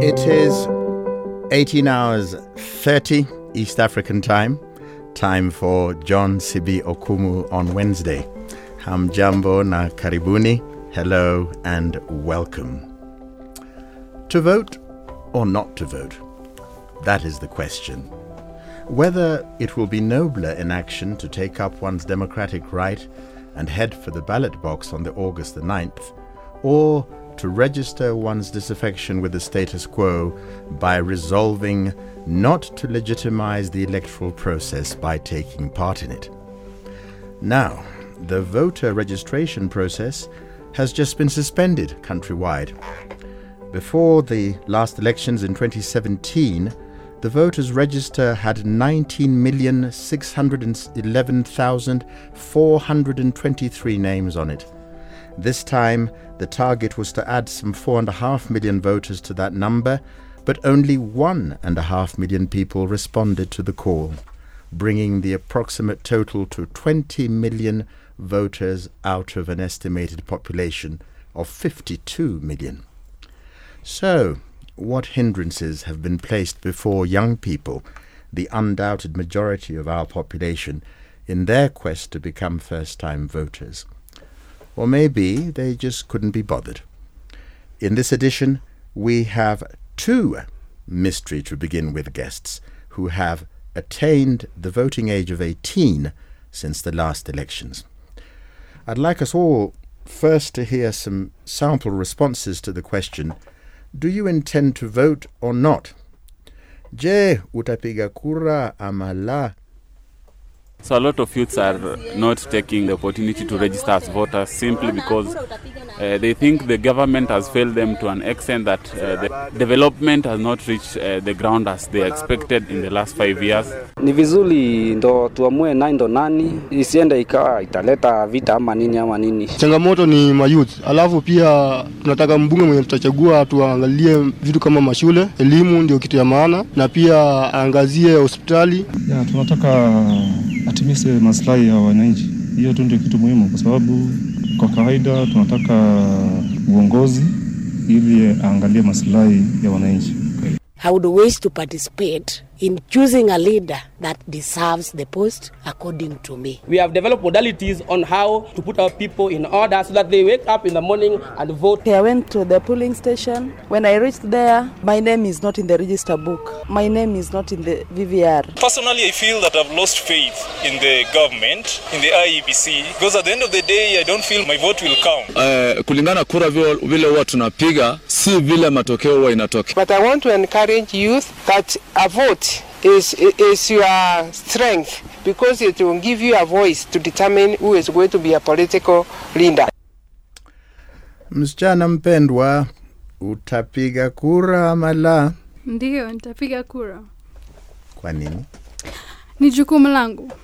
It is 18 hours 30 East African time. Time for John Sibi Okumu on Wednesday. Hamjambo na karibuni. Hello and welcome. To vote or not to vote? That is the question. Whether it will be nobler in action to take up one's democratic right and head for the ballot box on the August the 9th, or to register one's disaffection with the status quo by resolving not to legitimize the electoral process by taking part in it. Now, the voter registration process has just been suspended countrywide. Before the last elections in 2017, the voters' register had 19,611,423 names on it. This time, the target was to add some 4.5 million voters to that number, but only 1.5 million people responded to the call, bringing the approximate total to 20 million voters out of an estimated population of 52 million. So, what hindrances have been placed before young people, the undoubted majority of our population, in their quest to become first-time voters? Or maybe they just couldn't be bothered. In this edition, we have two mystery to begin with guests who have attained the voting age of 18 since the last elections. I'd like us all first to hear some sample responses to the question, do you intend to vote or not? Je, utapiga kura ama la? So a lot of youths are not taking the opportunity to register as voters simply because they think the government has failed them to an extent that the development has not reached the ground as they expected in the last 5 years. Ni vizuri ndo tuamue ndo nani, isiende ikawa italeta vita ama nini. Changamoto ni mayouth. Alafu pia tunataka mbunge mwenye tutachagua tuangalie vitu kama mashule, elimu ndio kitu ya maana, na pia aangazie hospitali. Ya tunataka atimise maslahi ya wananchi. Hiyo tu ndio kitu muhimu kwa sababu kwa kawaida tunataka uongozi ili aangalie maslahi ya wananchi. I would wish to participate in choosing a leader that deserves the post according to me. We have developed modalities on how to put our people in order so that they wake up in the morning and vote. I went to the polling station. When I reached there, my name is not in the register book. My name is not in the VVR. Personally, I feel that I've lost faith in the government, in the IEBC, because at the end of the day, I don't feel my vote will count. Kulingana kura vile huwa tunapiga, si vile matokeo huwa inatoka. But I want to encourage youth that a vote is your strength because it will give you a voice to determine who is going to be a political leader. Msichana mpendwa, utapiga kura ama la? Ndiyo, nitapiga kura. Kwa nini? Ni jukumu langu.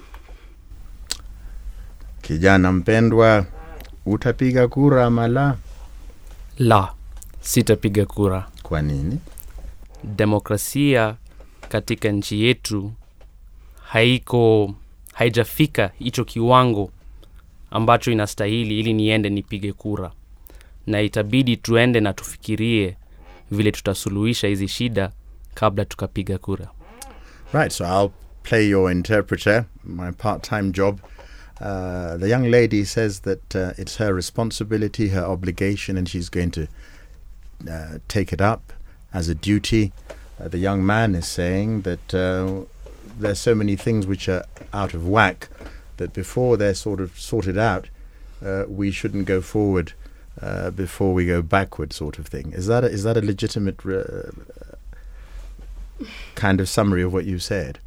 Kijana mpendwa, utapiga kura ama la? La, sitapiga kura. Kwa nini? Demokrasia katika nchi yetu haijafika hicho kiwango ambacho inastahili ili niende nipige kura, na itabidi tuende na tufikirie vile tutasuluhisha hizi shida kabla tukapiga kura. Right, so I'll play your interpreter, my part-time job. The young lady says that it's her responsibility, her obligation, and she's going to take it up as a duty. The young man is saying that there's so many things which are out of whack that before they're sort of sorted out, we shouldn't go forward before we go backward, sort of thing. Is that a legitimate kind of summary of what you said?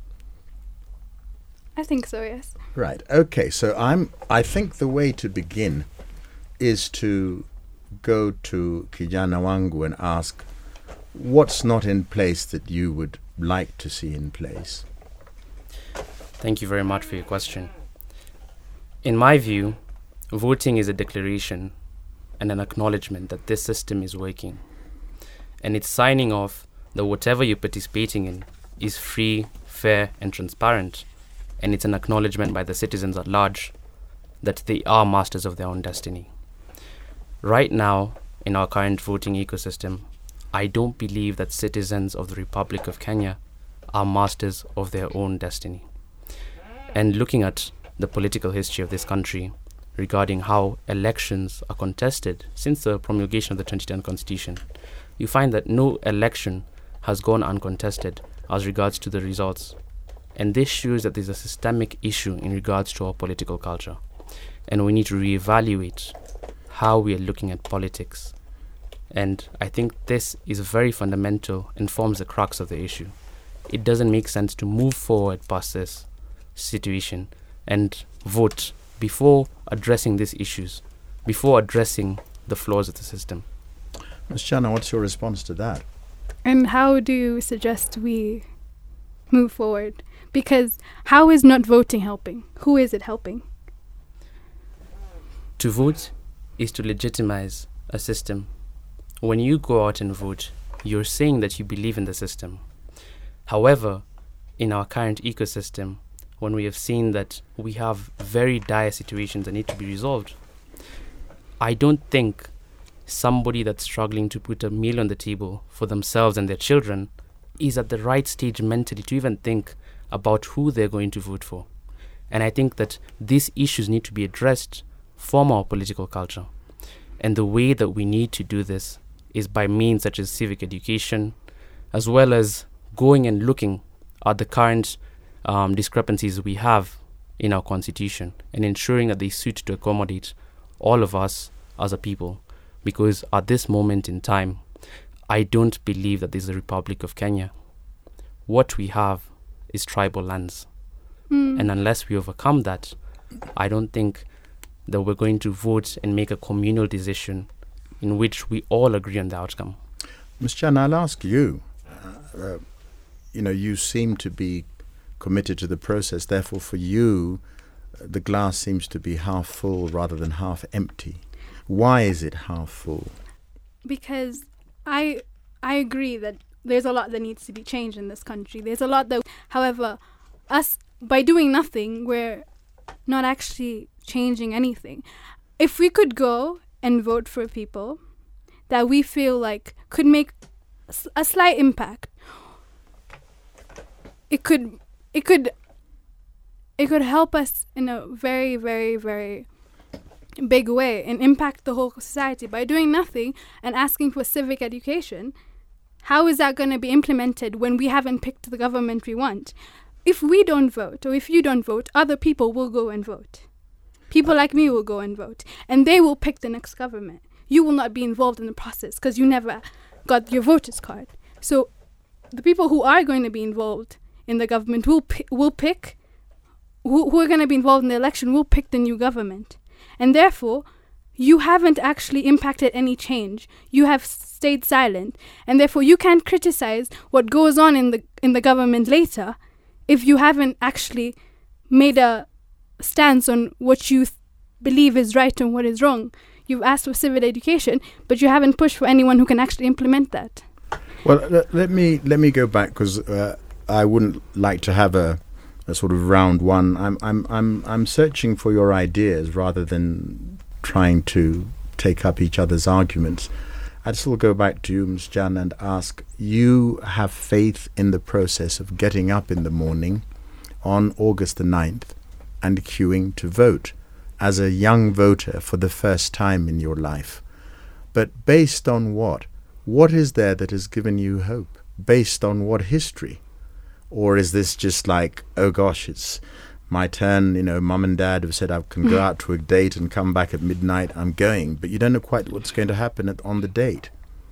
I think so, yes. Right. Okay. So I think the way to begin is to go to Kijana wangu and ask, what's not in place that you would like to see in place? Thank you very much for your question. In my view, voting is a declaration and an acknowledgement that this system is working. And it's signing off that whatever you're participating in is free, fair, and transparent. And it's an acknowledgement by the citizens at large that they are masters of their own destiny. Right now, in our current voting ecosystem, I don't believe that citizens of the Republic of Kenya are masters of their own destiny. And looking at the political history of this country regarding how elections are contested since the promulgation of the 2010 Constitution, you find that no election has gone uncontested as regards to the results. And this shows that there's a systemic issue in regards to our political culture. And we need to reevaluate how we are looking at politics. And I think this is very fundamental and forms the crux of the issue. It doesn't make sense to move forward past this situation and vote before addressing these issues, before addressing the flaws of the system. Ms. Chana, what's your response to that? And how do you suggest we move forward? Because how is not voting helping? Who is it helping? To vote is to legitimize a system. When you go out and vote, you're saying that you believe in the system. However, in our current ecosystem, when we have seen that we have very dire situations that need to be resolved, I don't think somebody that's struggling to put a meal on the table for themselves and their children is at the right stage mentally to even think about who they're going to vote for. And I think that these issues need to be addressed from our political culture. And the way that we need to do this is by means such as civic education, as well as going and looking at the current discrepancies we have in our constitution and ensuring that they suit to accommodate all of us as a people. Because at this moment in time, I don't believe that there's a Republic of Kenya. What we have is tribal lands. And unless we overcome that, I don't think that we're going to vote and make a communal decision in which we all agree on the outcome. Ms. Chan, I'll ask you. You seem to be committed to the process. Therefore, for you, the glass seems to be half full rather than half empty. Why is it half full? Because I agree that there's a lot that needs to be changed in this country. There's a lot that, however, us, by doing nothing, we're not actually changing anything. If we could go and vote for people that we feel like could make a slight impact, it could help us in a very, very, very big way and impact the whole society. By doing nothing and asking for civic education, how is that going to be implemented when we haven't picked the government we want? If we don't vote, or if you don't vote, other people will go and vote. People like me will go and vote, and they will pick the next government. You will not be involved in the process because you never got your voter's card. So the people who are going to be involved in the government will pick, who are going to be involved in the election will pick the new government. And therefore, you haven't actually impacted any change. You have stayed silent. And therefore, you can't criticize what goes on in the government later if you haven't actually made a stance on what you believe is right and what is wrong. You've asked for civic education, but you haven't pushed for anyone who can actually implement that. Well, let me go back, because I wouldn't like to have a sort of round one. I'm searching for your ideas rather than trying to take up each other's arguments. I'd still go back to you, Ms. Jan, and ask, you have faith in the process of getting up in the morning on August the 9th and queuing to vote as a young voter for the first time in your life. But based on what? What is there that has given you hope? Based on what history? Or is this just like, oh gosh, it's my turn, mum and dad have said I can go out to a date and come back at midnight, I'm going. But you don't know quite what's going to happen on the date.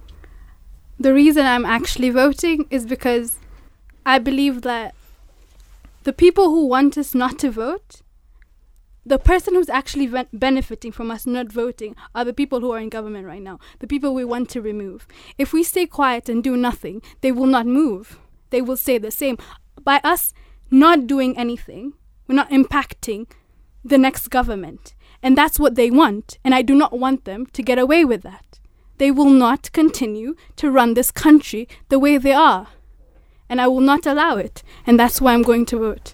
The reason I'm actually voting is because I believe that the people who want us not to vote, the person who's actually benefiting from us not voting are the people who are in government right now, the people we want to remove. If we stay quiet and do nothing, they will not move. They will stay the same. By us not doing anything, we're not impacting the next government. And that's what they want. And I do not want them to get away with that. They will not continue to run this country the way they are. And I will not allow it. And that's why I'm going to vote.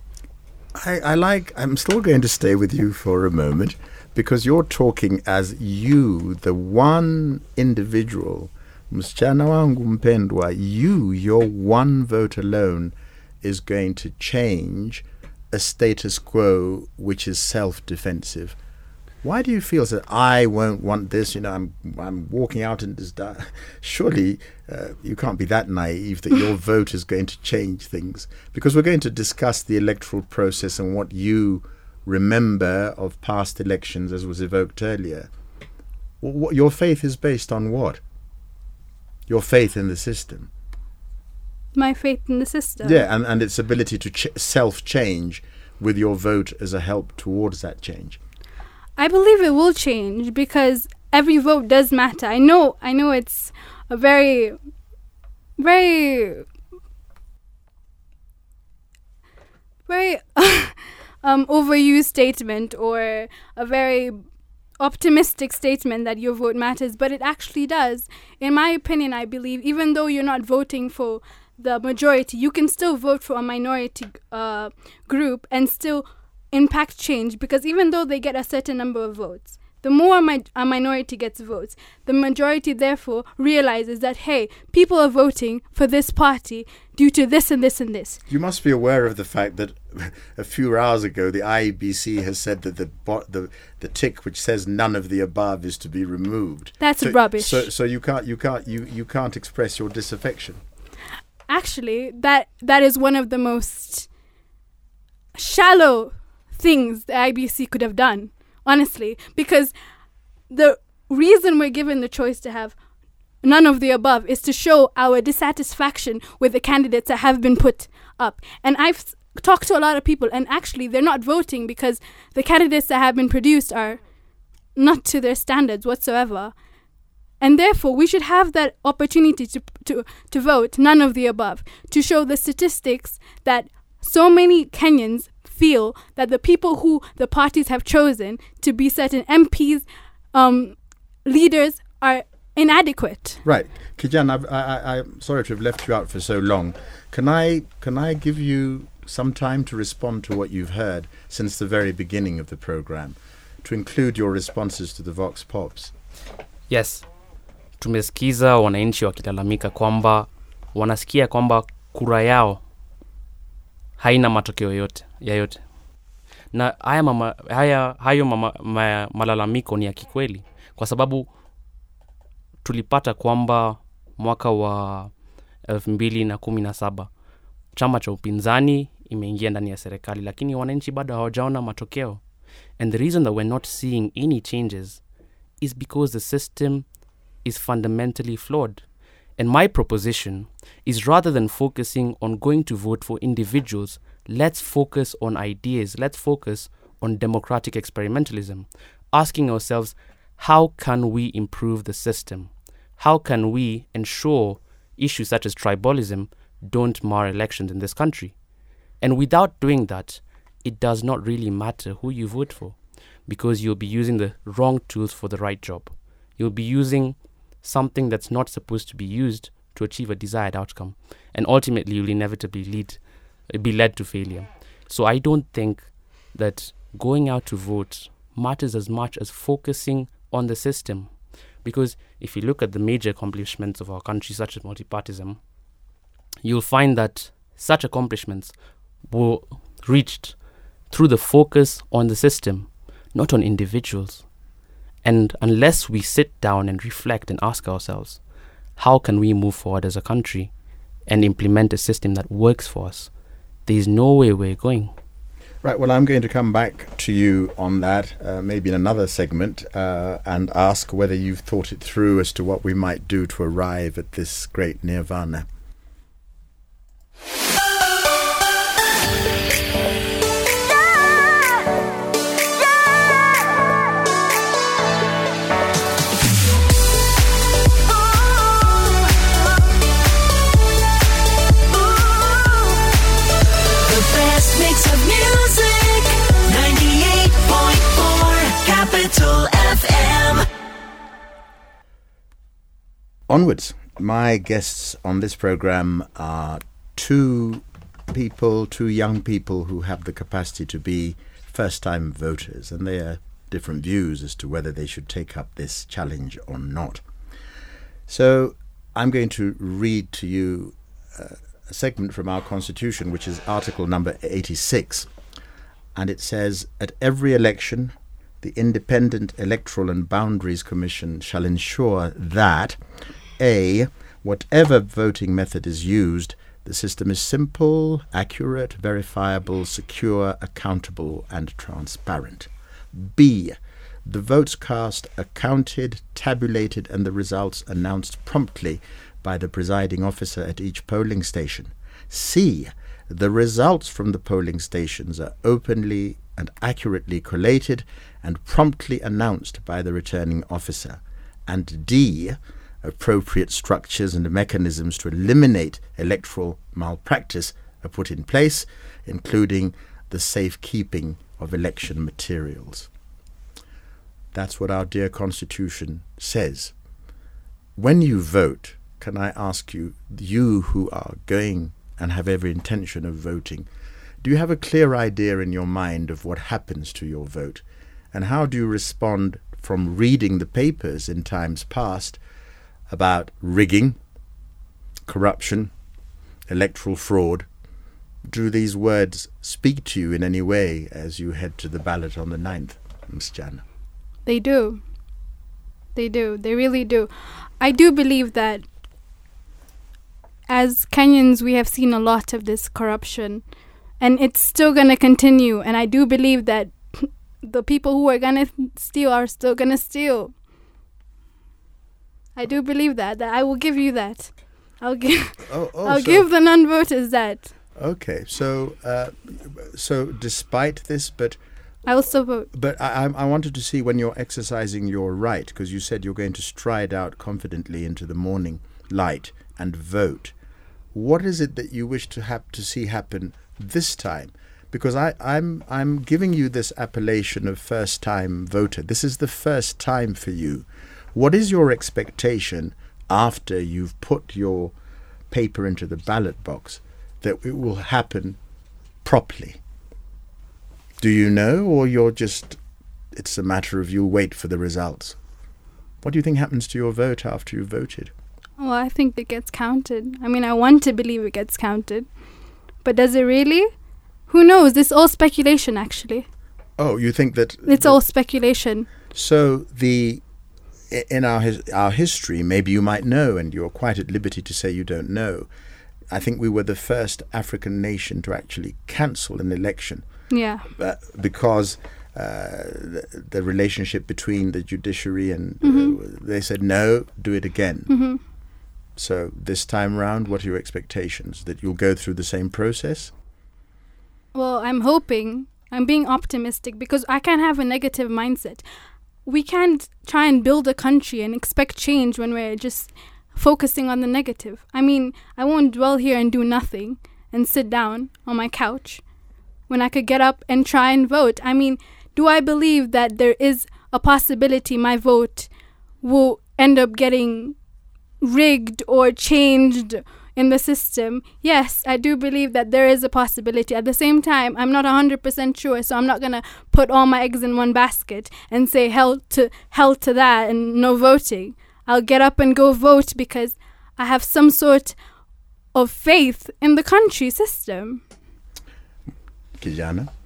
I'm still going to stay with you for a moment, because you're talking as you, the one individual msichana wangu mpendwa, your one vote alone is going to change a status quo which is self-defensive. Why do you feel that I won't want this? I'm walking out in this. Surely you can't be that naive that your vote is going to change things. Because we're going to discuss the electoral process and what you remember of past elections, as was evoked earlier. Your faith is based on what? Your faith in the system. My faith in the system. Yeah, and its ability to self-change with your vote as a help towards that change. I believe it will change because every vote does matter. I know it's a very, very, very overused statement or a very optimistic statement that your vote matters, but it actually does. In my opinion, I believe even though you're not voting for the majority, you can still vote for a minority group and still impact change, because even though they get a certain number of votes, the more a minority gets votes, the majority therefore realizes that, hey, people are voting for this party due to this and this and this. You must be aware of the fact that a few hours ago the IEBC has said that the tick which says none of the above is to be removed. That's rubbish. So you can't express your disaffection. Actually, that is one of the most shallow things the IBC could have done, honestly, because the reason we're given the choice to have none of the above is to show our dissatisfaction with the candidates that have been put up. And I've talked to a lot of people, and actually they're not voting because the candidates that have been produced are not to their standards whatsoever. And therefore, we should have that opportunity to vote none of the above, to show the statistics that so many Kenyans feel that the people who the parties have chosen to be certain MPs, leaders, are inadequate. Right. Kijan, I'm sorry to have left you out for so long. Can I give you some time to respond to what you've heard since the very beginning of the program, to include your responses to the Vox Pops? Yes. Tumesikiza wananchi wakilalamika kwamba wanasikia kwamba kura yao haina matokeo yoyote. Na hayo malalamiko ni ya kikweli, kwa sababu tulipata kwamba mwaka wa 2017 chama cha upinzani imeingia ndani ya serikali, lakini wananchi bado hawajaona matokeo. And the reason that we're not seeing any changes is because the system is fundamentally flawed. And my proposition is, rather than focusing on going to vote for individuals, let's focus on ideas. Let's focus on democratic experimentalism, asking ourselves, how can we improve the system? How can we ensure issues such as tribalism don't mar elections in this country? And without doing that, it does not really matter who you vote for, because you'll be using the wrong tools for the right job. You'll be using something that's not supposed to be used to achieve a desired outcome. And ultimately, you'll inevitably be led to failure. So I don't think that going out to vote matters as much as focusing on the system. Because if you look at the major accomplishments of our country, such as multipartyism, you'll find that such accomplishments were reached through the focus on the system, not on individuals. And unless we sit down and reflect and ask ourselves, how can we move forward as a country and implement a system that works for us, there is no way we're going. Right, well, I'm going to come back to you on that, maybe in another segment, and ask whether you've thought it through as to what we might do to arrive at this great nirvana. Onwards. My guests on this program are two young people who have the capacity to be first-time voters, and they are different views as to whether they should take up this challenge or not. So I'm going to read to you a segment from our Constitution, which is Article number 86. And it says, at every election, the Independent Electoral and Boundaries Commission shall ensure that A, whatever voting method is used, the system is simple, accurate, verifiable, secure, accountable, and transparent. B, the votes cast are counted, tabulated, and the results announced promptly by the presiding officer at each polling station. C, the results from the polling stations are openly and accurately collated and promptly announced by the returning officer. And D, appropriate structures and mechanisms to eliminate electoral malpractice are put in place, including the safekeeping of election materials. That's what our dear Constitution says. When you vote, can I ask you, you who are going and have every intention of voting, do you have a clear idea in your mind of what happens to your vote? And how do you respond from reading the papers in times past about rigging, corruption, electoral fraud? Do these words speak to you in any way as you head to the ballot on the 9th, Ms. Jana? They do. They do. They really do. I do believe that as Kenyans, we have seen a lot of this corruption, and it's still going to continue. And I do believe that the people who are going to steal are still going to steal. I do believe that I will give you that. I'll give give the non-voters that. Okay, so despite this, but I will still vote. But I wanted to see when you're exercising your right, because you said you're going to stride out confidently into the morning light and vote. What is it that you wish to see happen this time? Because I'm giving you this appellation of first-time voter. This is the first time for you. What is your expectation after you've put your paper into the ballot box that it will happen properly? Do you know, or it's a matter of you wait for the results? What do you think happens to your vote after you've voted? Well, I think it gets counted. I mean, I want to believe it gets counted. But does it really? Who knows? This is all speculation, actually. Oh, you think that... It's all speculation. So in our history, maybe you might know, and you're quite at liberty to say you don't know, I think we were the first African nation to actually cancel an election. Yeah. Because the relationship between the judiciary and they said, no, do it again. Mm-hmm. So this time round, what are your expectations? That you'll go through the same process? Well, I'm hoping. I'm being optimistic because I can't have a negative mindset. We can't try and build a country and expect change when we're just focusing on the negative. I mean, I won't dwell here and do nothing and sit down on my couch when I could get up and try and vote. I mean, do I believe that there is a possibility my vote will end up getting rigged or changed in the system? Yes, I do believe that there is a possibility. At the same time, I'm not 100% sure, so I'm not going to put all my eggs in one basket and say hell to that and no voting. I'll get up and go vote because I have some sort of faith in the country system. Kijana?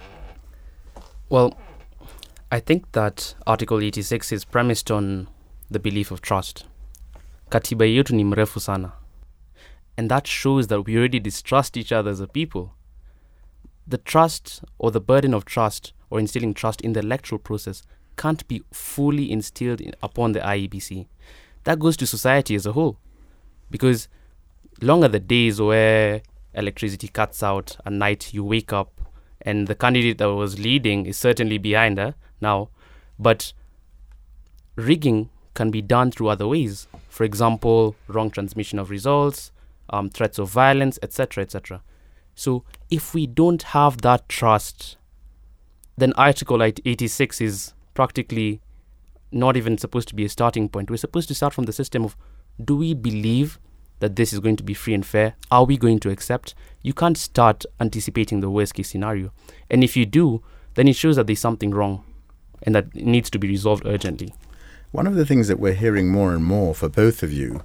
Well, I think that Article 86 is premised on the belief of trust. Katiba yetu ni mrefu sana. And that shows that we already distrust each other as a people. The trust or the burden of trust or instilling trust in the electoral process can't be fully instilled upon the IEBC. That goes to society as a whole. Because long are the days where electricity cuts out at night, you wake up, and the candidate that was leading is certainly behind her now. But rigging can be done through other ways. For example, wrong transmission of results, threats of violence, etc., etc. So if we don't have that trust, then Article 86 is practically not even supposed to be a starting point. We're supposed to start from the system of, do we believe that this is going to be free and fair? Are we going to accept? You can't start anticipating the worst case scenario. And if you do, then it shows that there's something wrong and that it needs to be resolved urgently. One of the things that we're hearing more and more for both of you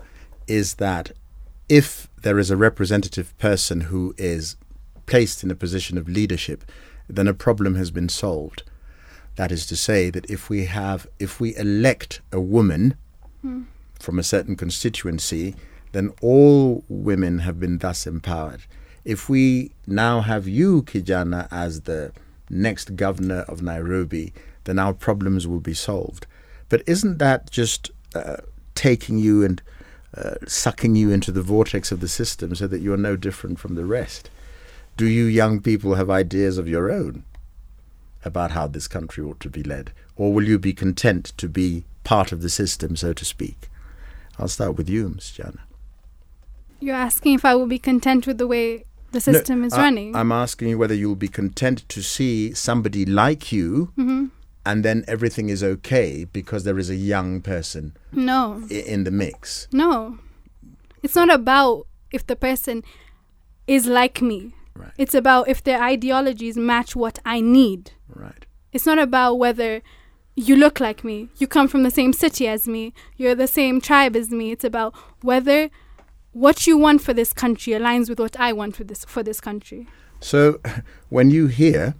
is that if there is a representative person who is placed in a position of leadership, then a problem has been solved. That is to say that if we elect a woman from a certain constituency, then all women have been thus empowered. If we now have you, Kijana, as the next governor of Nairobi, then our problems will be solved. But isn't that just taking you and sucking you into the vortex of the system so that you're no different from the rest? Do you young people have ideas of your own about how this country ought to be led? Or will you be content to be part of the system, so to speak? I'll start with you, Ms. Jana. You're asking if I will be content with the way the system is running? I'm asking you whether you'll be content to see somebody like you and then everything is okay because there is a young person in the mix. No. It's not about if the person is like me. Right. It's about if their ideologies match what I need. Right. It's not about whether you look like me, you come from the same city as me, you're the same tribe as me. It's about whether what you want for this country aligns with what I want for this country. So when you hear,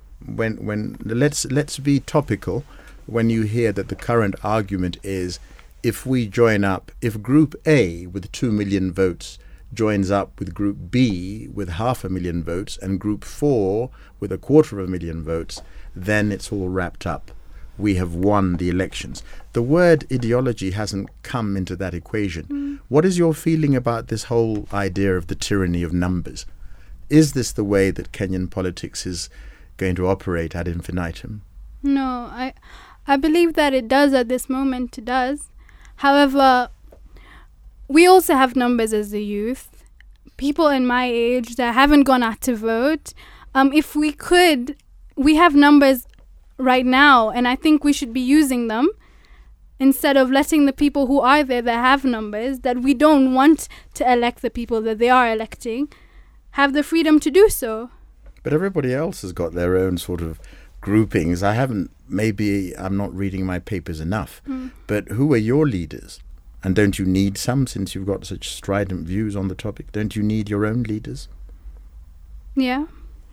let's be topical, when you hear that the current argument is if we join up, if Group A with 2 million votes joins up with Group B with 500,000 votes and Group 4 with 250,000 votes, then it's all wrapped up. We have won the elections. The word ideology hasn't come into that equation. What is your feeling about this whole idea of the tyranny of numbers? Is this the way that Kenyan politics is going to operate ad infinitum? No, I believe that it does at this moment. It does. However, we also have numbers as the youth. People in my age that haven't gone out to vote. If we could, we have numbers right now, and I think we should be using them instead of letting the people who are there that have numbers, that we don't want to elect the people that they are electing, have the freedom to do so. But everybody else has got their own sort of groupings. Maybe I'm not reading my papers enough, but who are your leaders? And don't you need some, since you've got such strident views on the topic? Don't you need your own leaders? Yeah.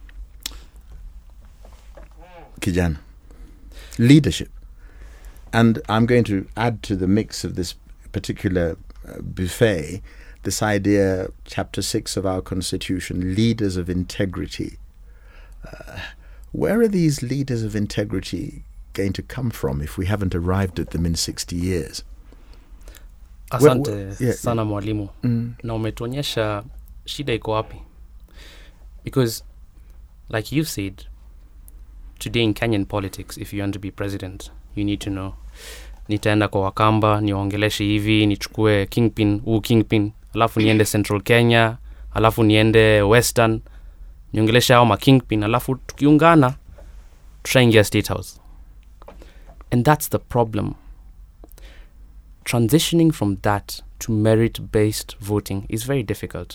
Kijana. Leadership. And I'm going to add to the mix of this particular buffet this idea, Chapter 6 of our Constitution, leaders of integrity. Where are these leaders of integrity going to come from if we haven't arrived at them in 60 years? Asante sana mwalimu. Na umetuonyesha shida iko wapi. Because like you said, today in Kenyan politics, if you want to be president, you need to know, nitaenda kwa Wakamba, niongeleshe hivi, nichukue kingpin, alafu niende Central Kenya, alafu niende Western, niongeleshe hao kingpin, alafu tukiungana, tutaingia State House. And that's the problem. Transitioning from that to merit-based voting is very difficult.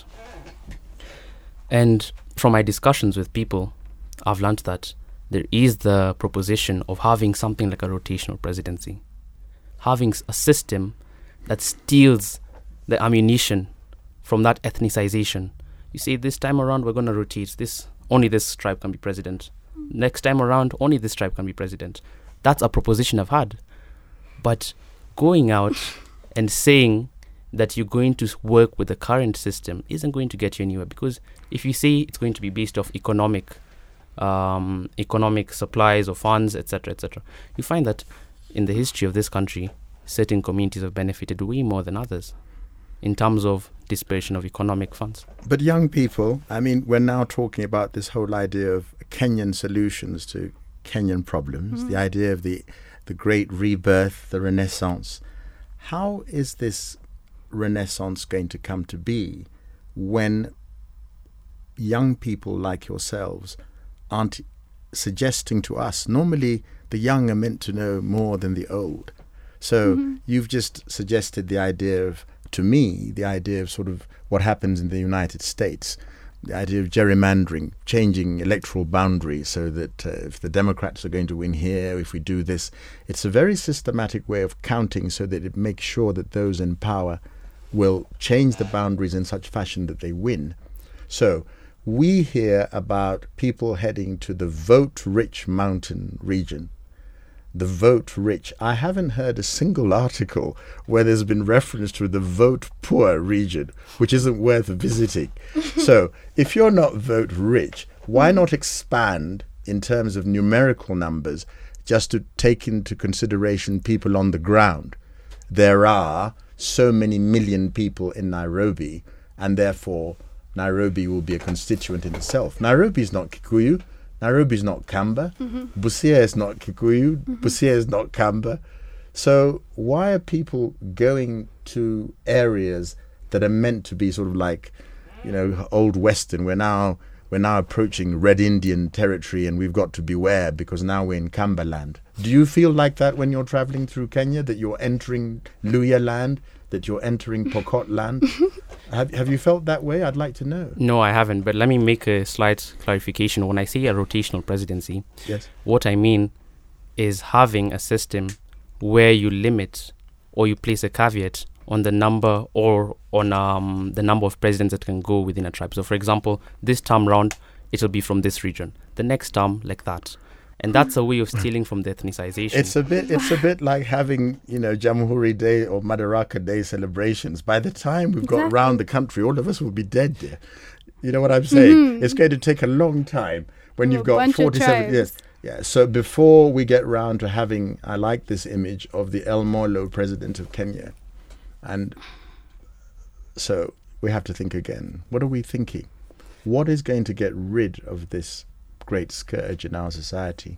And from my discussions with people, I've learned that there is the proposition of having something like a rotational presidency, having a system that steals the ammunition from that ethnicization. You say, this time around we're going to rotate this, only this tribe can be president. Next time around, only this tribe can be president. That's a proposition I've had. But going out and saying that you're going to work with the current system isn't going to get you anywhere, because if you say it's going to be based off economic supplies or funds, etc., you find that in the history of this country, certain communities have benefited way more than others in terms of dispersion of economic funds. But young people, we're now talking about this whole idea of Kenyan solutions to Kenyan problems, the idea of the great rebirth, the renaissance. How is this renaissance going to come to be when young people like yourselves aren't suggesting to us? Normally, the young are meant to know more than the old. So you've just suggested the idea of sort of what happens in the United States, the idea of gerrymandering, changing electoral boundaries so that if the Democrats are going to win here, if we do this, it's a very systematic way of counting so that it makes sure that those in power will change the boundaries in such fashion that they win. So we hear about people heading to the vote-rich mountain region. The vote-rich. I haven't heard a single article where there's been reference to the vote-poor region, which isn't worth visiting. So if you're not vote-rich, why not expand in terms of numerical numbers just to take into consideration people on the ground? There are so many million people in Nairobi, and therefore Nairobi will be a constituent in itself. Nairobi is not Kikuyu. Nairobi is not Kamba. Busia is not Kikuyu. Busia is not Kamba. So why are people going to areas that are meant to be sort of like, old Western? We're now approaching Red Indian territory, and we've got to beware because now we're in Kamba land. Do you feel like that when you're traveling through Kenya, that you're entering Luhya land, that you're entering Pokot land? Have you felt that way? I'd like to know. No, I haven't, but let me make a slight clarification. When I say a rotational presidency, yes, what I mean is having a system where you limit or you place a caveat on the number or on the number of presidents that can go within a tribe. So, for example, this term round, it'll be from this region. The next term, like that. And that's a way of stealing from the ethnicization. It's a bit like having, Jamhuri Day or Madaraka Day celebrations. By the time we've got round the country, all of us will be dead there. You know what I'm saying? It's going to take a long time when you've got 47 years. Yeah. So before we get round to having, I like this image of the El Molo president of Kenya. And so we have to think again. What are we thinking? What is going to get rid of this great scourge in our society?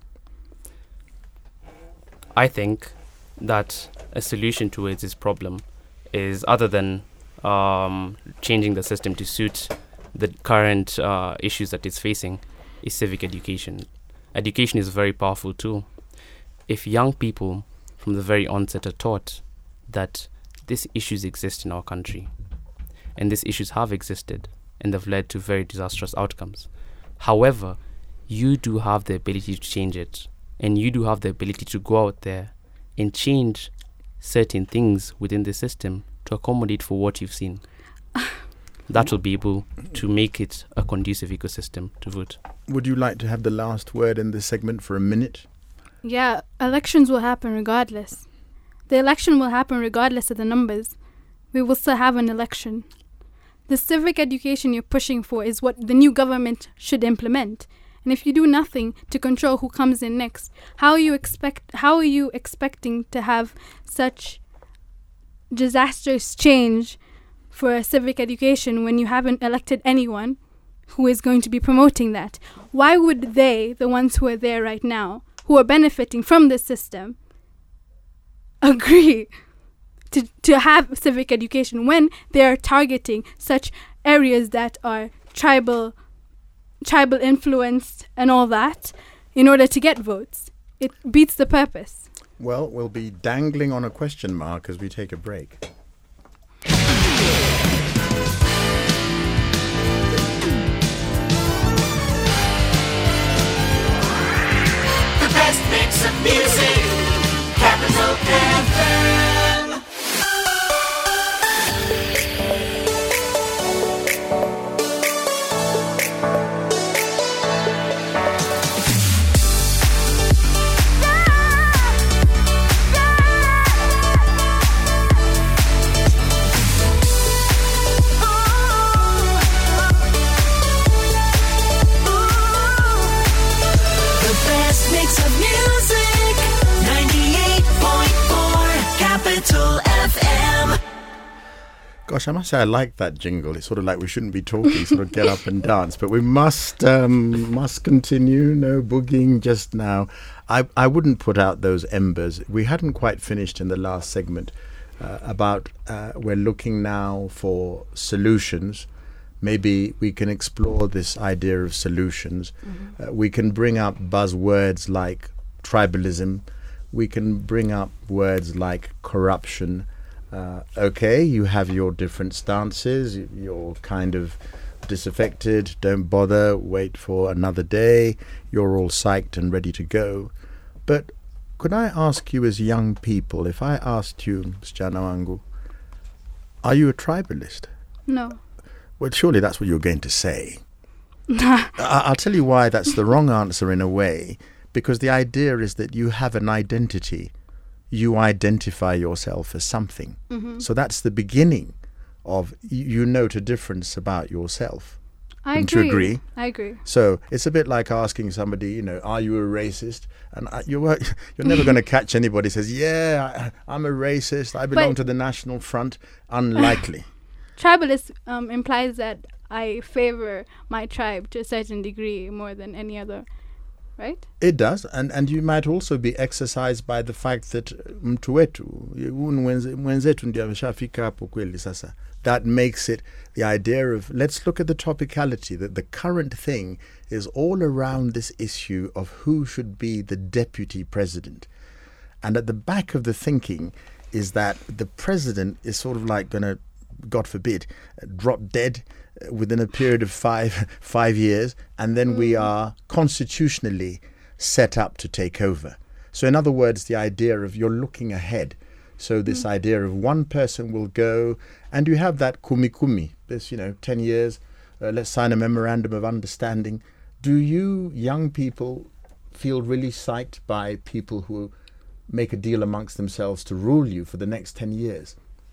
I think that a solution towards this problem is, other than changing the system to suit the current issues that it's facing, is civic education. Education is a very powerful tool. If young people from the very onset are taught that these issues exist in our country, and these issues have existed and have led to very disastrous outcomes. However, you do have the ability to change it, and you do have the ability to go out there and change certain things within the system to accommodate for what you've seen. That will be able to make it a conducive ecosystem to vote. Would you like to have the last word in this segment for a minute? Yeah, elections will happen regardless. The election will happen regardless of the numbers. We will still have an election. The civic education you're pushing for is what the new government should implement. And if you do nothing to control who comes in next, how are you expecting to have such disastrous change for a civic education when you haven't elected anyone who is going to be promoting that? Why would they, the ones who are there right now, who are benefiting from this system, agree to have civic education when they are targeting such areas that are tribal influenced and all that in order to get votes? It beats the purpose. Well, we'll be dangling on a question mark as we take a break. The best mix of music, Capital FM. Gosh, I must say I like that jingle. It's sort of like we shouldn't be talking, sort of get up and dance, but we must continue. No boogieing just now. I wouldn't put out those embers. We hadn't quite finished in the last segment about we're looking now for solutions. Maybe we can explore this idea of solutions. We can bring up buzzwords like tribalism. We can bring up words like corruption. Okay, you have your different stances. You're kind of disaffected. Don't bother. Wait for another day. You're all psyched and ready to go. But could I ask you as young people, if I asked you, Msichana wangu, Are you a tribalist? No. Well, surely that's what you're going to say. I'll tell you why that's the wrong answer in a way, because the idea is that you have an identity. You identify yourself as something. Mhm. So that's the beginning of, you note a difference about yourself. I Wouldn't agree. you agree? I agree. So it's a bit like asking somebody, you know, are you a racist? And you're never going to catch anybody who says, yeah, I'm a racist. I belong to the National Front. Unlikely. Tribalist implies that I favor my tribe to a certain degree more than any other, right? It does, and you might also be exercised by the fact that mtu wetu mwenzetu ndio ameshafika hapo kweli sasa. That makes it the idea of, let's look at the topicality, that the current thing is all around this issue of who should be the deputy president. And at the back of the thinking is that the president is sort of like going to, God forbid, drop dead within a period of five years, and then we are constitutionally set up to take over. So in other words, the idea of you're looking ahead. So this idea of one person will go, and you have that kumi, this, 10 years, let's sign a memorandum of understanding. Do you young people feel really psyched by people who make a deal amongst themselves to rule you for the next 10 years?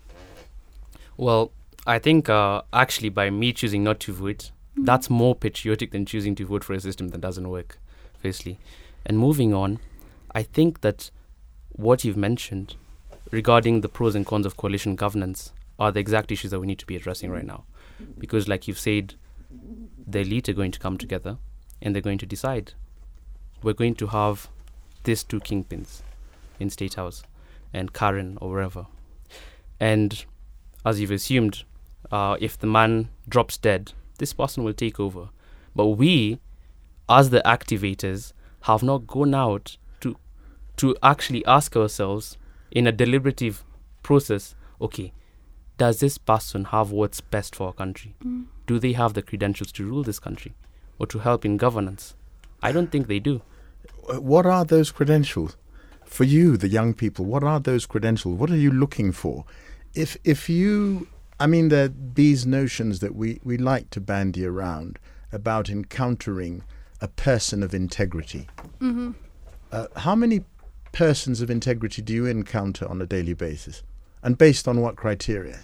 Well, I think actually by me choosing not to vote, that's more patriotic than choosing to vote for a system that doesn't work, firstly. And moving on, I think that what you've mentioned regarding the pros and cons of coalition governance are the exact issues that we need to be addressing right now. Because like you've said, the elite are going to come together and they're going to decide. We're going to have these two kingpins in State House and Karen or wherever. And as you've assumed, if the man drops dead, this person will take over. But we, as the activators, have not gone out to actually ask ourselves in a deliberative process, okay, does this person have what's best for our country? Do they have the credentials to rule this country or to help in governance? I don't think they do. What are those credentials? For you, the young people, what are those credentials? What are you looking for? If you, there are these notions that we like to bandy around about encountering a person of integrity. Mm-hmm. How many persons of integrity do you encounter on a daily basis? And based on what criteria?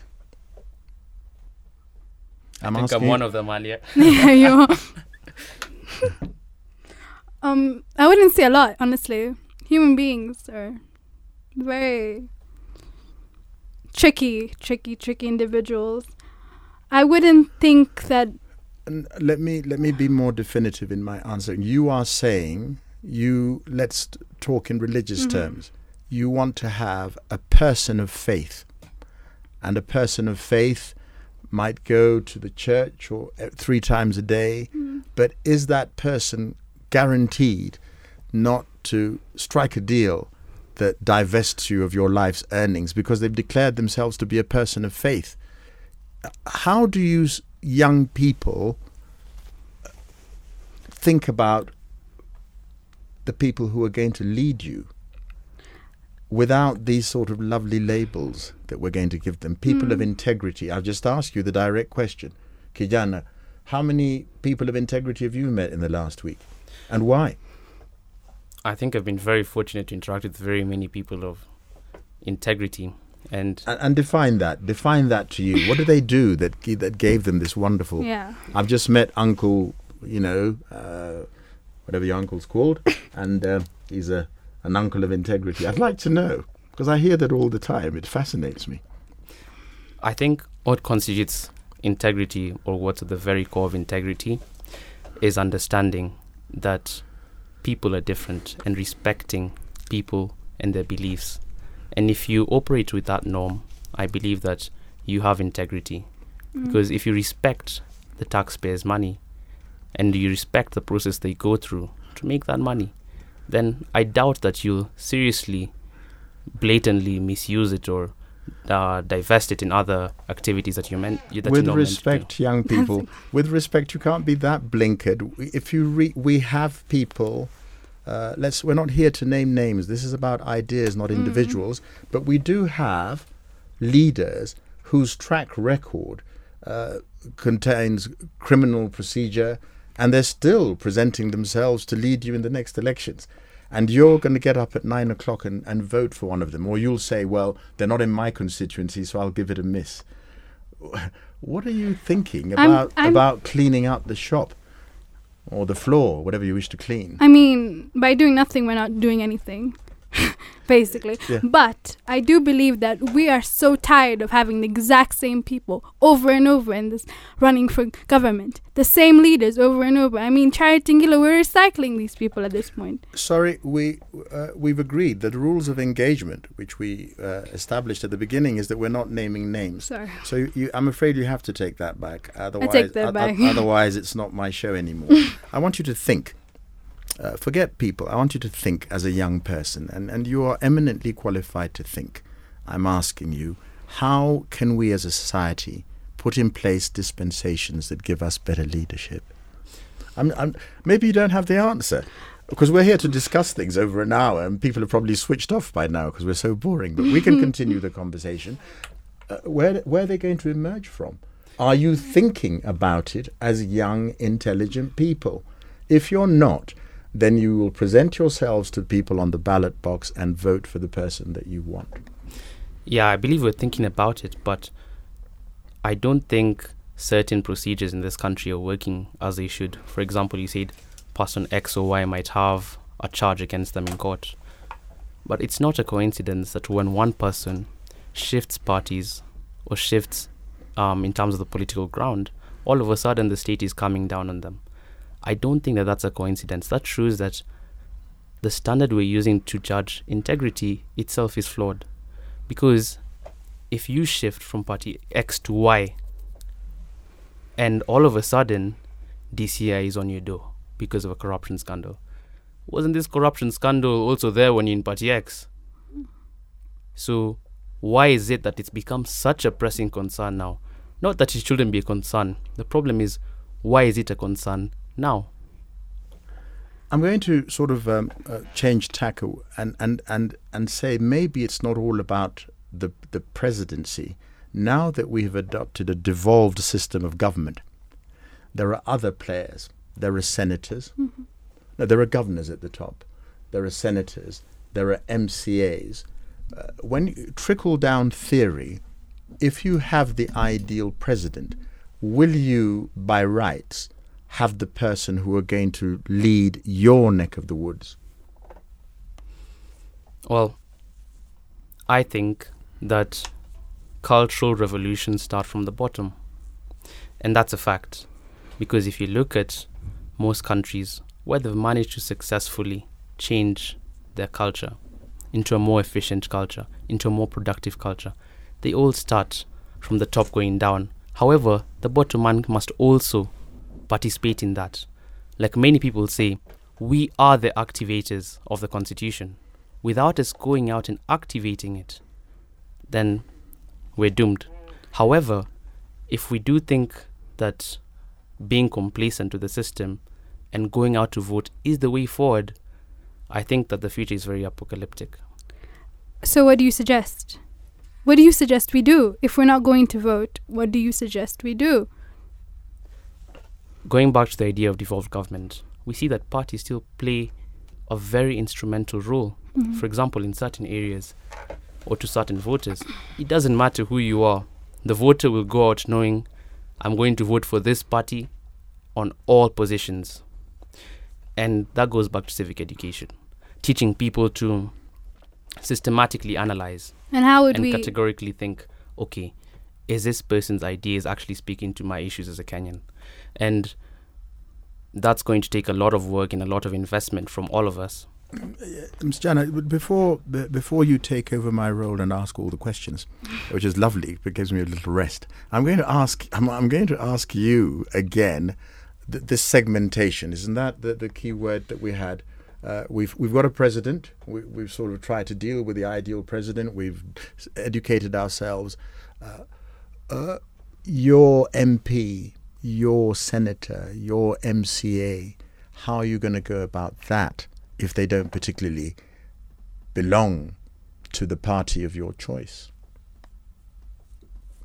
I think I'm one of them, Alia. Yeah, you I wouldn't say a lot, honestly. Human beings are very tricky individuals. I wouldn't think that. And let me be more definitive in my answer. You are saying, let's talk in religious terms. You want to have a person of faith, and a person of faith might go to the church or 3 times a day, but is that person guaranteed not to strike a deal that divests you of your life's earnings because they've declared themselves to be a person of faith? How do you young people think about the people who are going to lead you without these sort of lovely labels that we're going to give them? People of integrity. I'll just ask you the direct question. Kijana, how many people of integrity have you met in the last week? And why? I think I've been very fortunate to interact with very many people of integrity. And define that. Define that to you. What do they do that gave them this wonderful... Yeah. I've just met Uncle, whatever your uncle's called, and he's an uncle of integrity. I'd like to know, because I hear that all the time. It fascinates me. I think what constitutes integrity, or what's at the very core of integrity, is understanding that people are different and respecting people and their beliefs. And if you operate with that norm, I believe that you have integrity. Because if you respect the taxpayers' money and you respect the process they go through to make that money, then I doubt that you'll seriously, blatantly misuse it or divest it in other activities that you meant. With respect, young people, with respect, you can't be that blinkered. If you we have people. We're not here to name names. This is about ideas, not individuals. But we do have leaders whose track record contains criminal procedure, and they're still presenting themselves to lead you in the next elections. And you're going to get up at 9 o'clock and vote for one of them. Or you'll say, well, they're not in my constituency, so I'll give it a miss. What are you thinking about cleaning up the shop or the floor, whatever you wish to clean? I mean, by doing nothing, we're not doing anything, basically. Yeah. But I do believe that we are so tired of having the exact same people over and over in this running for government. The same leaders over and over. I mean, Charity Ngilo, we're recycling these people at this point. Sorry, we've agreed that the rules of engagement, which we established at the beginning, is that we're not naming names. Sorry. So I'm afraid you have to take that back. Otherwise, I take that back. Otherwise, it's not my show anymore. I want you to think. Forget people. I want you to think as a young person, and you are eminently qualified to think. I'm asking you, how can we as a society put in place dispensations that give us better leadership? Maybe you don't have the answer, because we're here to discuss things over an hour, and people have probably switched off by now because we're so boring. But we can continue the conversation. Where are they going to emerge from? Are you thinking about it as young, intelligent people? If you're not, then you will present yourselves to people on the ballot box and vote for the person that you want. Yeah, I believe we're thinking about it, but I don't think certain procedures in this country are working as they should. For example, you said person X or Y might have a charge against them in court. But it's not a coincidence that when one person shifts parties or shifts in terms of the political ground, all of a sudden the state is coming down on them. I don't think that that's a coincidence. That shows that the standard we're using to judge integrity itself is flawed. Because if you shift from party X to Y, and all of a sudden DCI is on your door because of a corruption scandal, wasn't this corruption scandal also there when you're in party X? So why is it that it's become such a pressing concern now? Not that it shouldn't be a concern. The problem is, why is it a concern now? I'm going to sort of change tack and say maybe it's not all about the presidency. Now that we have adopted a devolved system of government, there are other players. There are senators. Mm-hmm. No, there are governors at the top. There are senators. There are MCAs. When trickle-down theory, if you have the ideal president, will you, by rights, have the person who are going to lead your neck of the woods? Well, I think that cultural revolutions start from the bottom. And that's a fact. Because if you look at most countries where they've managed to successfully change their culture into a more efficient culture, into a more productive culture, they all start from the top going down. However, the bottom man must also participate in that. Like many people say, we are the activators of the Constitution. Without us going out and activating it, then we're doomed. However, if we do think that being complacent to the system and going out to vote is the way forward, I think that the future is very apocalyptic. So what do you suggest? What do you suggest we do? If we're not going to vote, what do you suggest we do? Going back to the idea of devolved government, we see that parties still play a very instrumental role. Mm-hmm. For example, in certain areas or to certain voters, it doesn't matter who you are. The voter will go out knowing, I'm going to vote for this party on all positions. And that goes back to civic education, teaching people to systematically analyze and categorically think, okay, is this person's ideas actually speaking to my issues as a Kenyan? And that's going to take a lot of work and a lot of investment from all of us. Ms. Jana, before you take over my role and ask all the questions, which is lovely, it gives me a little rest, I'm going to ask you again this segmentation. Isn't that the key word that we had? We've got a president. We've sort of tried to deal with the ideal president. We've educated ourselves. Your MP, your senator, your MCA, how are you going to go about that if they don't particularly belong to the party of your choice?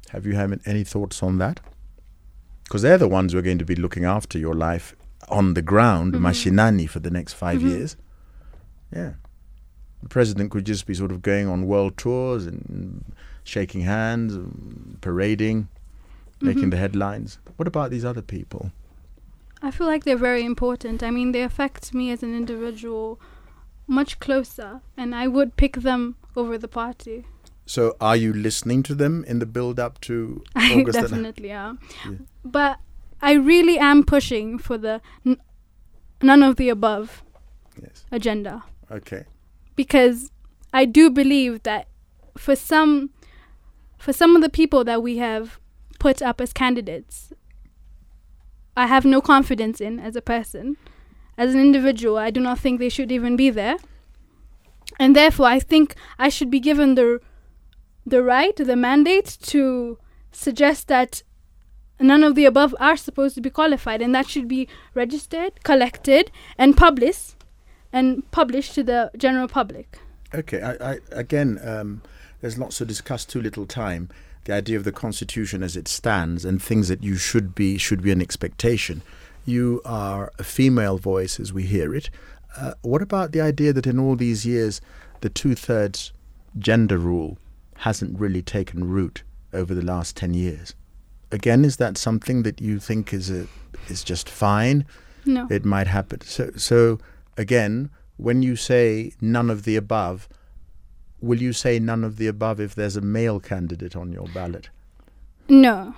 Have you had any thoughts on that? Because they're the ones who are going to be looking after your life on the ground, mashinani, for the next 5 years. Yeah. The president could just be sort of going on world tours and shaking hands, and parading, making the headlines. What about these other people? I feel like they're very important. I mean, they affect me as an individual much closer, and I would pick them over the party. So are you listening to them in the build-up to August? I definitely am. Yeah. But I really am pushing for the none of the above agenda. Okay. Because I do believe that for some of the people that we have put up as candidates, I have no confidence in as a person. As an individual, I do not think they should even be there. And therefore, I think I should be given the right, the mandate to suggest that none of the above are supposed to be qualified, and that should be registered, collected, and published to the general public. Okay, I again, there's lots to discuss, too little time. The idea of the Constitution as it stands and things that you should be an expectation. You are a female voice as we hear it. What about the idea that in all these years, the 2/3 gender rule hasn't really taken root over the last 10 years? Again, is that something that you think is just fine? No. It might happen. So again, when you say none of the above, will you say none of the above if there's a male candidate on your ballot? No.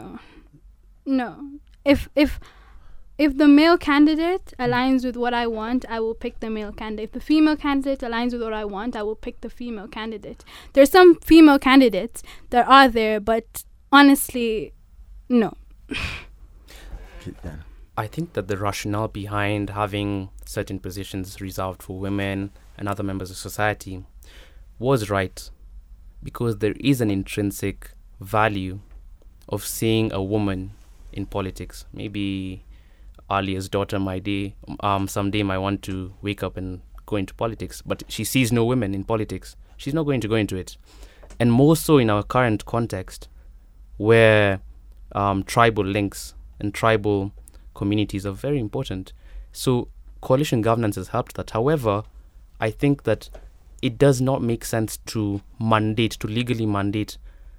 If the male candidate aligns with what I want, I will pick the male candidate. If the female candidate aligns with what I want, I will pick the female candidate. There's some female candidates that are there, but honestly, no. I think that the rationale behind having certain positions reserved for women and other members of society was right, because there is an intrinsic value of seeing a woman in politics. Maybe Alia's daughter someday might want to wake up and go into politics, but she sees no women in politics. She's not going to go into it. And more so in our current context, where tribal links and tribal communities are very important. So coalition governance has helped that. However, I think that it does not make sense to legally mandate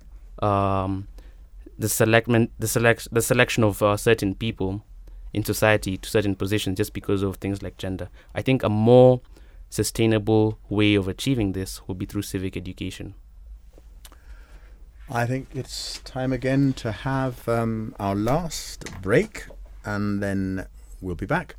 the selection of certain people in society to certain positions just because of things like gender. I think a more sustainable way of achieving this will be through civic education. I think it's time again to have our last break, and then we'll be back.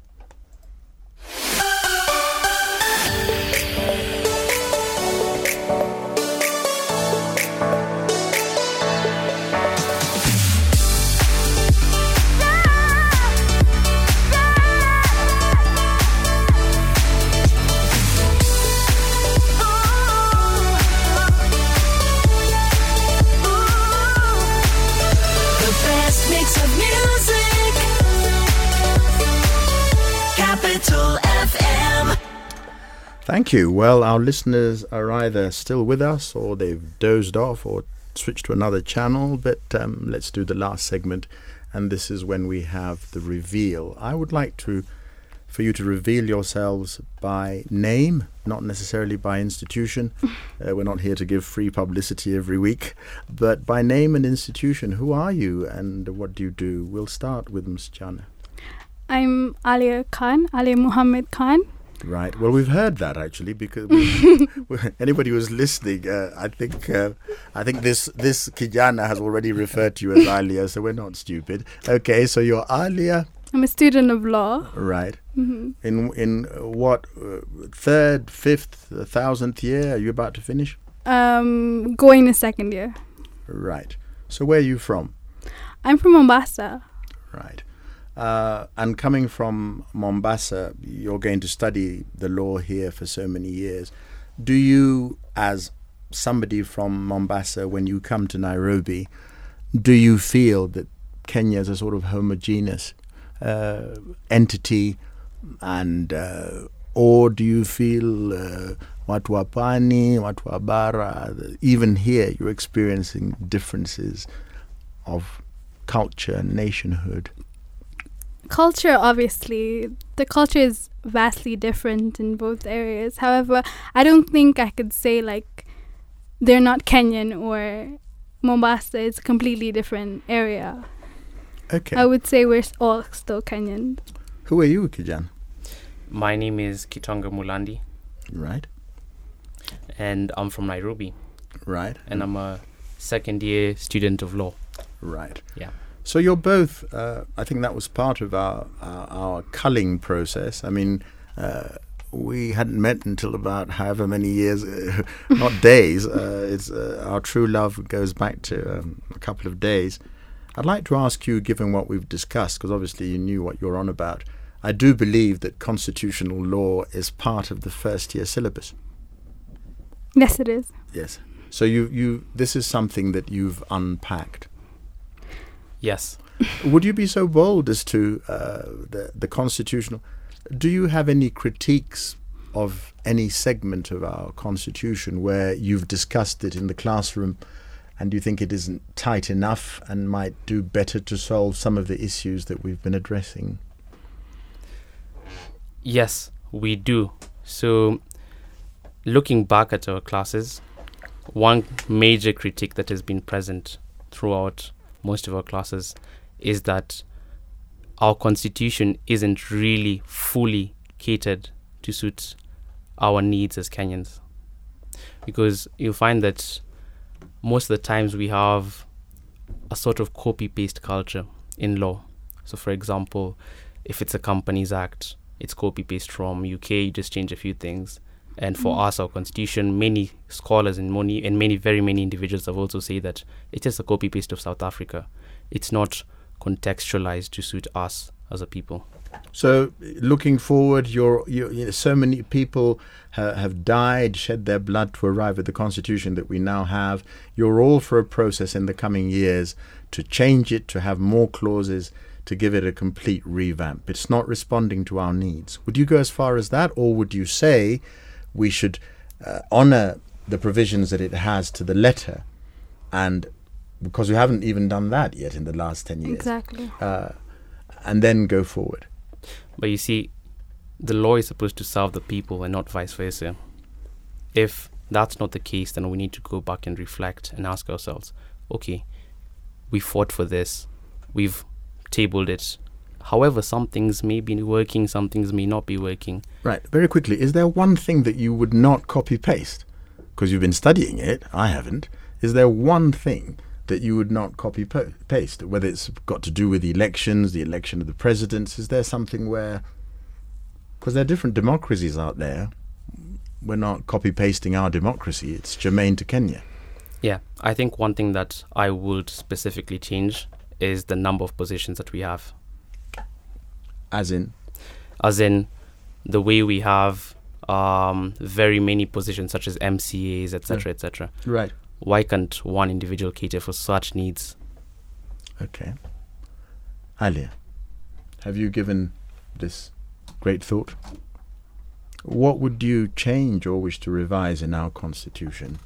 Thank you. Well, our listeners are either still with us or they've dozed off or switched to another channel, but let's do the last segment, and this is when we have the reveal. I would like for you to reveal yourselves by name, not necessarily by institution. We're not here to give free publicity every week, but by name and institution. Who are you and what do you do? We'll start with Ms. Jana. I'm Alia Muhammad Khan. Right. Well, we've heard that actually, because anybody who's listening, I think this Kijana has already referred to you as Alia, so we're not stupid. Okay, so you're Alia. I'm a student of law. Right. Mm-hmm. In what third, fifth, 1,000th year are you about to finish? Going to second year. Right. So where are you from? I'm from Mombasa. Right. And coming from Mombasa, you're going to study the law here for so many years. Do you, as somebody from Mombasa, when you come to Nairobi, do you feel that Kenya is a sort of homogeneous entity, and or do you feel watu wa pwani, watu wa bara, even here you're experiencing differences of culture and nationhood. Culture, obviously, the culture is vastly different in both areas. However, I don't think I could say like they're not Kenyan or Mombasa is a completely different area. Okay. I would say we're all still Kenyan. Who are you, Kijan? My name is Kitonga Mulandi. Right. And I'm from Nairobi. Right. And I'm a second year student of law. Right. Yeah. So you're both, I think that was part of our culling process. I mean, we hadn't met until about however many years, not days. It's our true love goes back to a couple of days. I'd like to ask you, given what we've discussed, because obviously you knew what you're on about, I do believe that constitutional law is part of the first year syllabus. Yes, it is. Yes. So you this is something that you've unpacked. Yes. Would you be so bold as to the constitutional? Do you have any critiques of any segment of our constitution where you've discussed it in the classroom and you think it isn't tight enough and might do better to solve some of the issues that we've been addressing? Yes, we do. So, looking back at our classes, one major critique that has been present throughout most of our classes is that our constitution isn't really fully catered to suit our needs as Kenyans. Because you'll find that most of the times we have a sort of copy-paste culture in law. So for example, if it's a Companies Act, it's copy-paste from UK, you just change a few things. And for us, our constitution, many scholars and very many individuals have also said that it is a copy-paste of South Africa. It's not contextualized to suit us as a people. So, looking forward, so many people have died, shed their blood to arrive at the constitution that we now have. You're all for a process in the coming years to change it, to have more clauses, to give it a complete revamp. It's not responding to our needs. Would you go as far as that, or would you say we should honour the provisions that it has to the letter, and because we haven't even done that yet in the last 10 years. Exactly. And then go forward. But you see, the law is supposed to serve the people and not vice versa. If that's not the case, then we need to go back and reflect and ask ourselves, okay, we fought for this, we've tabled it. However, some things may be working, some things may not be working. Right. Very quickly, is there one thing that you would not copy-paste? Because you've been studying it, I haven't. Is there one thing that you would not copy-paste, whether it's got to do with the elections, the election of the presidents? Is there something where, because there are different democracies out there, we're not copy-pasting our democracy, it's germane to Kenya? Yeah, I think one thing that I would specifically change is the number of positions that we have. As in? As in the way we have very many positions such as MCAs, etc., etc. Right. Why can't one individual cater for such needs? Okay. Alia, have you given this great thought? What would you change or wish to revise in our constitution?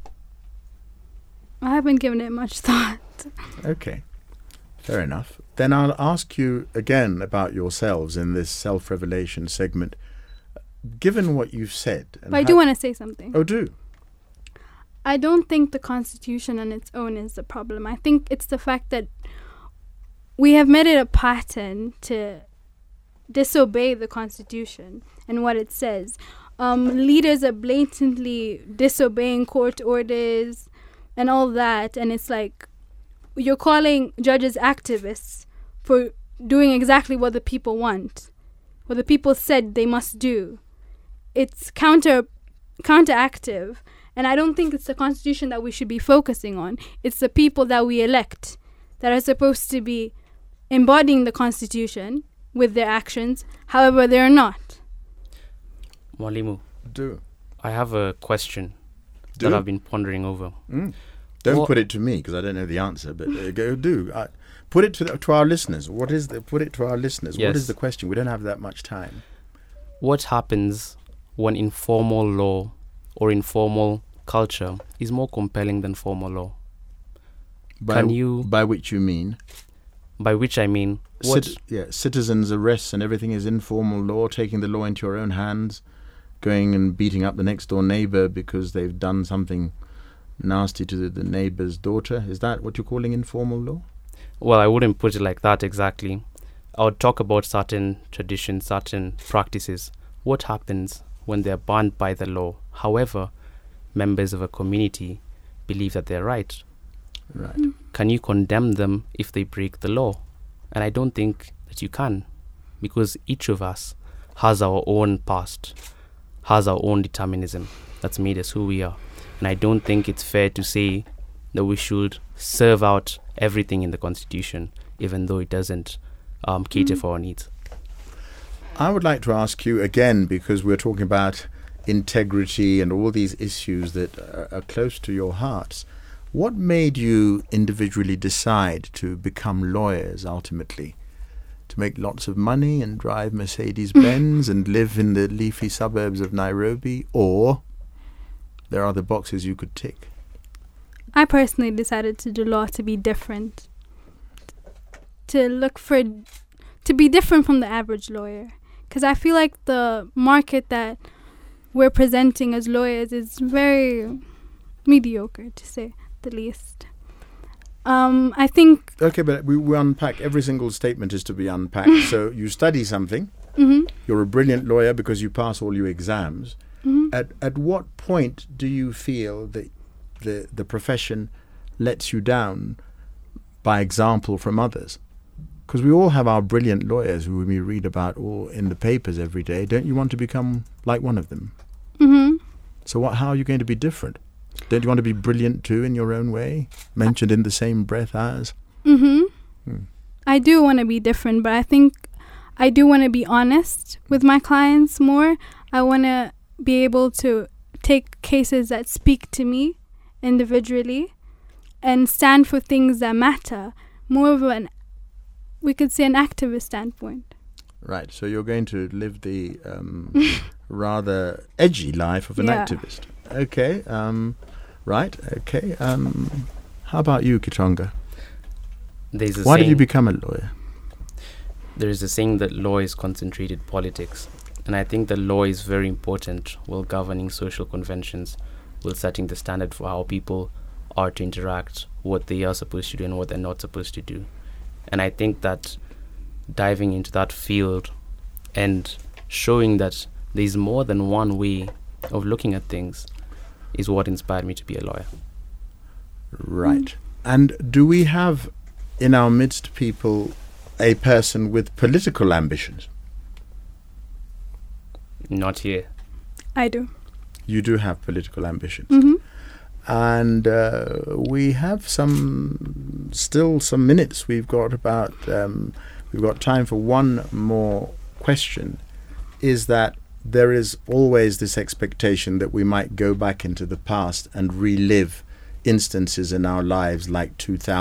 I haven't given it much thought. Okay. Fair enough. Then I'll ask you again about yourselves in this self-revelation segment. Given what you've said... But I do want to say something. Oh, do? I don't think the Constitution on its own is the problem. I think it's the fact that we have made it a pattern to disobey the Constitution and what it says. Leaders are blatantly disobeying court orders and all that, and it's like you're calling judges activists for doing exactly what the people want, what the people said they must do. It's counteractive. And I don't think it's the Constitution that we should be focusing on. It's the people that we elect that are supposed to be embodying the Constitution with their actions. However, they're not. Mwalimu. Do. I have a question that I've been pondering over. Don't put it to me because I don't know the answer, but do. Put it to our listeners. Put it to our listeners. Yes. What is the question? We don't have that much time. What happens when informal law or informal culture is more compelling than formal law. By which you mean? By which I mean citizens' arrests and everything is informal law, taking the law into your own hands, going and beating up the next door neighbour because they've done something nasty to the neighbour's daughter. Is that what you're calling informal law? Well, I wouldn't put it like that exactly. I would talk about certain traditions, certain practices. What happens when they're banned by the law? However, members of a community believe that they're right. Right. Can you condemn them if they break the law? And I don't think that you can, because each of us has our own past, has our own determinism that's made us who we are. And I don't think it's fair to say that we should serve out everything in the Constitution, even though it doesn't cater for our needs. I would like to ask you again, because we're talking about integrity and all these issues that are close to your hearts. What made you individually decide to become lawyers ultimately? To make lots of money and drive Mercedes-Benz and live in the leafy suburbs of Nairobi? Or there are other boxes you could tick? I personally decided to do law to be different. To be different from the average lawyer. Because I feel like the market that we're presenting as lawyers is very mediocre, to say the least. I think... Okay, but we unpack. Every single statement is to be unpacked. So you study something. Mm-hmm. You're a brilliant lawyer because you pass all your exams. Mm-hmm. At what point do you feel that the profession lets you down by example from others? Because we all have our brilliant lawyers who we read about all in the papers every day. Don't you want to become like one of them? Mm-hmm. So how are you going to be different? Don't you want to be brilliant too in your own way? Mentioned in the same breath as? Mm-hmm. I do want to be different, but I think I do want to be honest with my clients more. I want to be able to take cases that speak to me individually and stand for things that matter. More of we could say an activist standpoint. Right, so you're going to live the rather edgy life of an activist. Okay, right, okay. How about you, Kitonga? Why did you become a lawyer? There is a saying that law is concentrated politics. And I think that law is very important while governing social conventions, while setting the standard for how people are to interact, what they are supposed to do and what they're not supposed to do. And I think that diving into that field and showing that there's more than one way of looking at things is what inspired me to be a lawyer. Right. And do we have in our midst a person with political ambitions? Not here. I do. You do have political ambitions. Mm-hmm. And we have still some minutes. We've got time for one more question. Is that there is always this expectation that we might go back into the past and relive instances in our lives like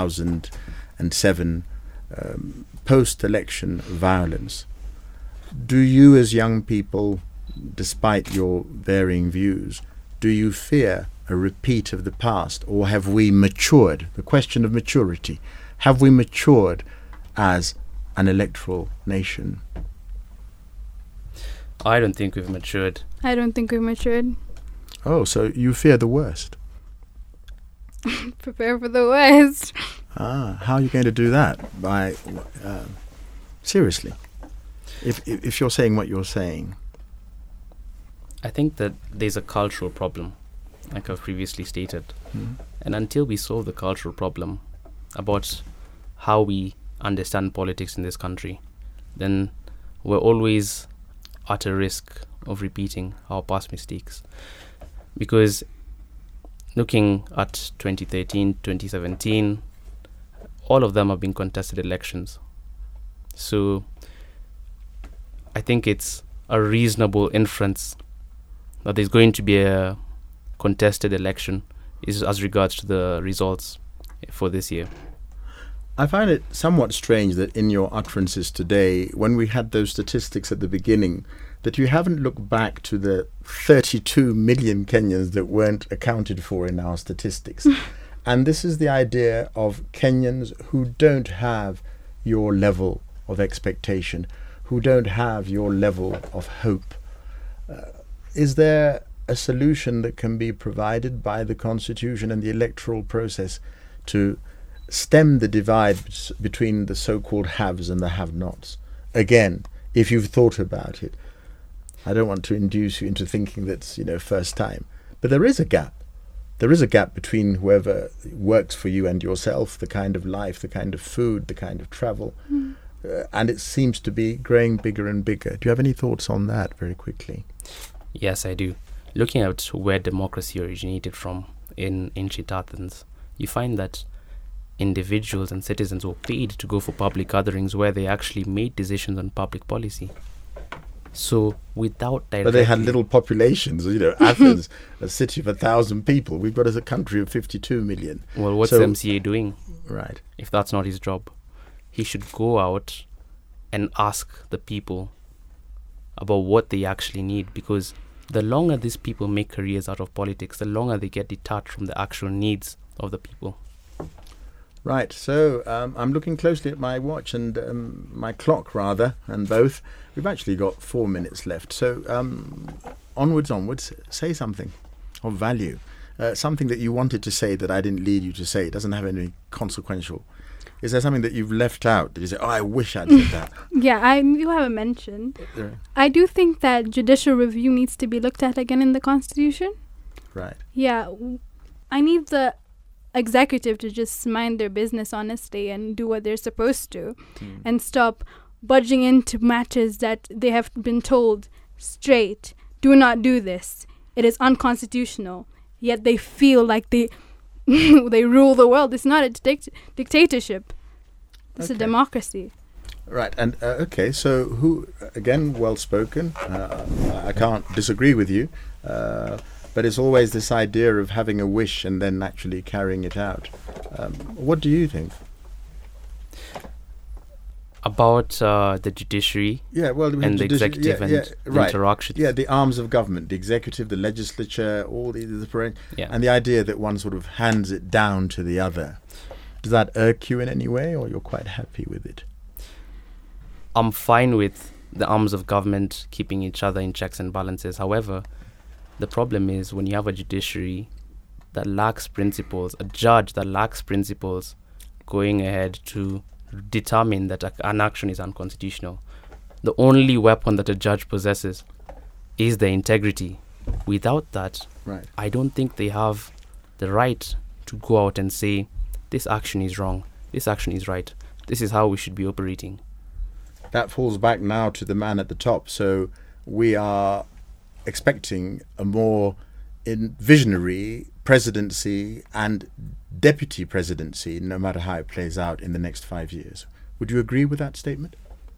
2007 post-election violence. Do you, as young people, despite your varying views, do you fear a repeat of the past, or have we matured? The question of maturity. Have we matured as an electoral nation? I don't think we've matured. I don't think we've matured. Oh, so you fear the worst? Prepare for the worst. How are you going to do that? By seriously, if you're saying what you're saying. I think that there's a cultural problem, like I've previously stated. Mm. And until we solve the cultural problem about how we understand politics in this country, then we're always at a risk of repeating our past mistakes. Because looking at 2013, 2017, all of them have been contested elections. So I think it's a reasonable inference that there's going to be a contested election is as regards to the results for this year. I find it somewhat strange that in your utterances today, when we had those statistics at the beginning that you haven't looked back to the 32 million Kenyans that weren't accounted for in our statistics. And this is the idea of Kenyans who don't have your level of expectation, who don't have your level of hope. Is there a solution that can be provided by the Constitution and the electoral process to stem the divide between the so-called haves and the have-nots? Again, if you've thought about it, I don't want to induce you into thinking that's, first time, but there is a gap. There is a gap between whoever works for you and yourself, the kind of life, the kind of food, the kind of travel, and it seems to be growing bigger and bigger. Do you have any thoughts on that very quickly? Yes, I do. Looking at where democracy originated from in ancient Athens, you find that individuals and citizens were paid to go for public gatherings where they actually made decisions on public policy. So without directly... But they had little populations, Athens, a city of 1,000 people. We've got a country of 52 million. Well, what's MCA doing? Right. If that's not his job. He should go out and ask the people about what they actually need, because the longer these people make careers out of politics, the longer they get detached from the actual needs of the people. Right, so I'm looking closely at my watch and my clock, rather, and both. We've actually got 4 minutes left. So onwards, say something of value. Something that you wanted to say that I didn't lead you to say. It doesn't have any consequential. Is there something that you've left out that you say, I wish I'd said that? Yeah, you haven't mentioned. I do think that judicial review needs to be looked at again in the Constitution. Right. Yeah, I need the executive to just mind their business honestly and do what they're supposed to and stop budging into matters that they have been told straight, do not do this. It is unconstitutional. Yet they feel like they they rule the world. It's not a dictatorship. It's a democracy. Right, and so who, again, well spoken. I can't disagree with you. But it's always this idea of having a wish and then actually carrying it out. What do you think? About the judiciary and the executive and the interactions. Yeah, the arms of government, the executive, the legislature, all and the idea that one sort of hands it down to the other. Does that irk you in any way, or you're quite happy with it? I'm fine with the arms of government keeping each other in checks and balances. However, the problem is when you have a judiciary that lacks principles, a judge that lacks principles, going ahead to determine that an action is unconstitutional. The only weapon that a judge possesses is their integrity. Without that, I don't think they have the right to go out and say, this action is wrong, this action is right, this is how we should be operating. That falls back now to the man at the top. So we are expecting a more visionary presidency and deputy presidency, no matter how it plays out in the next 5 years. Would you agree with that statement?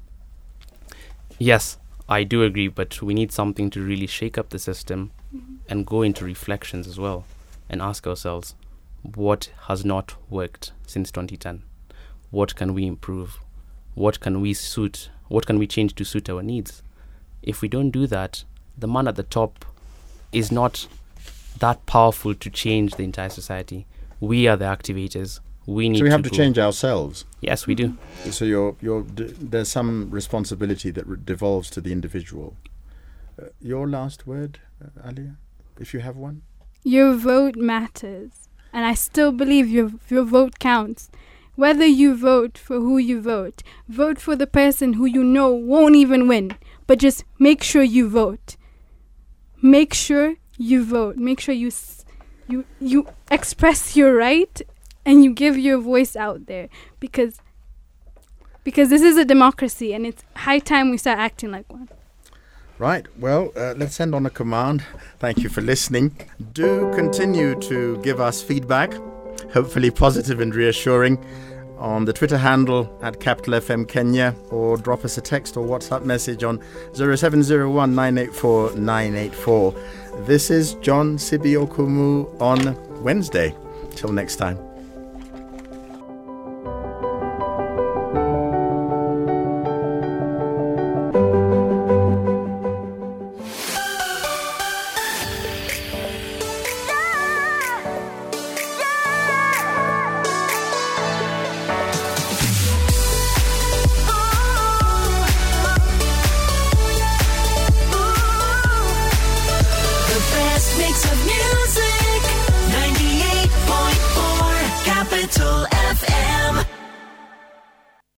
Yes, I do agree, but we need something to really shake up the system and go into reflections as well and ask ourselves, what has not worked since 2010? What can we improve? What can we change to suit our needs? If we don't do that, the man at the top is not that powerful to change the entire society. We are the activators. We need. So we have to change ourselves. Yes, we do. So there's some responsibility that devolves to the individual. Your last word, Alia, if you have one. Your vote matters, and I still believe your vote counts. Whether you vote for who you vote for the person who you know won't even win, but just make sure you vote. Make sure you vote. Make sure you express your right and you give your voice out there, because this is a democracy and it's high time we start acting like one. Right, well, let's end on a command. Thank you for listening. Do continue to give us feedback, hopefully positive and reassuring, on the Twitter handle at Capital FM Kenya, or drop us a text or WhatsApp message on 0701 984 984. This is John Sibiokumu on Wednesday. Till next time. mix of music.